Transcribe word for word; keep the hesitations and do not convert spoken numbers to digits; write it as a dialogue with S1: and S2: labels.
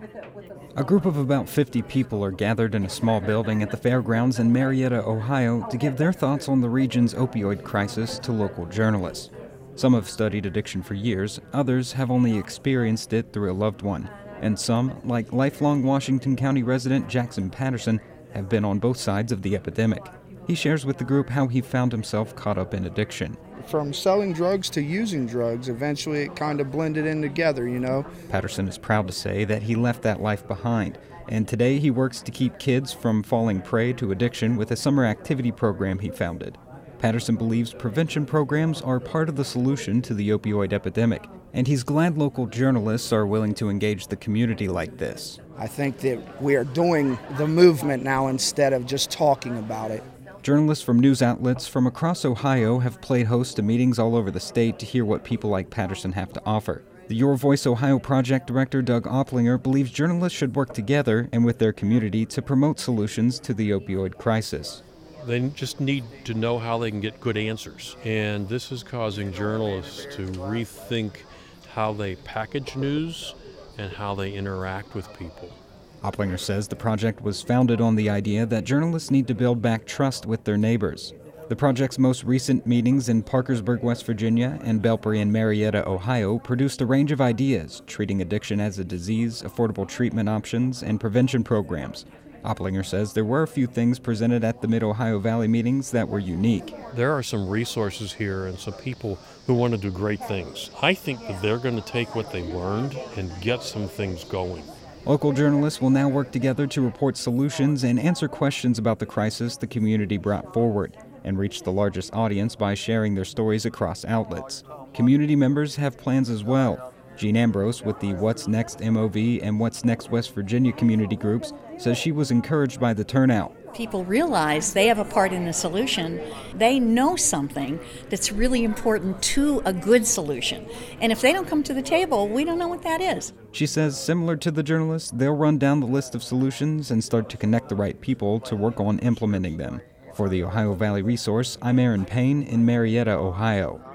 S1: A group of about fifty people are gathered in a small building at the fairgrounds in Marietta, Ohio, to give their thoughts on the region's opioid crisis to local journalists. Some have studied addiction for years, others have only experienced it through a loved one, and some, like lifelong Washington County resident Jackson Patterson, have been on both sides of the epidemic. He shares with the group how he found himself caught up in addiction.
S2: From selling drugs to using drugs, eventually it kind of blended in together, you know.
S1: Patterson is proud to say that he left that life behind, and today he works to keep kids from falling prey to addiction with a summer activity program he founded. Patterson believes prevention programs are part of the solution to the opioid epidemic, and he's glad local journalists are willing to engage the community like this.
S2: I think that we are doing the movement now instead of just talking about it.
S1: Journalists from news outlets from across Ohio have played host to meetings all over the state to hear what people like Patterson have to offer. The Your Voice Ohio project director Doug Opplinger believes journalists should work together and with their community to promote solutions to the opioid crisis.
S3: They just need to know how they can get good answers. And this is causing journalists to rethink how they package news and how they interact with people.
S1: Opplinger says the project was founded on the idea that journalists need to build back trust with their neighbors. The project's most recent meetings in Parkersburg, West Virginia, and Belpre in Marietta, Ohio, produced a range of ideas, treating addiction as a disease, affordable treatment options, and prevention programs. Opplinger says there were a few things presented at the Mid-Ohio Valley meetings that were unique.
S3: There are some resources here and some people who want to do great things. I think that they're going to take what they learned and get some things going.
S1: Local journalists will now work together to report solutions and answer questions about the crisis the community brought forward, and reach the largest audience by sharing their stories across outlets. Community members have plans as well. Jean Ambrose with the What's Next M O V and What's Next West Virginia community groups says she was encouraged by the turnout.
S4: People realize they have a part in the solution. They know something that's really important to a good solution. And if they don't come to the table, we don't know what that is.
S1: She says, similar to the journalists, they'll run down the list of solutions and start to connect the right people to work on implementing them. For the Ohio Valley Resource, I'm Aaron Payne in Marietta, Ohio.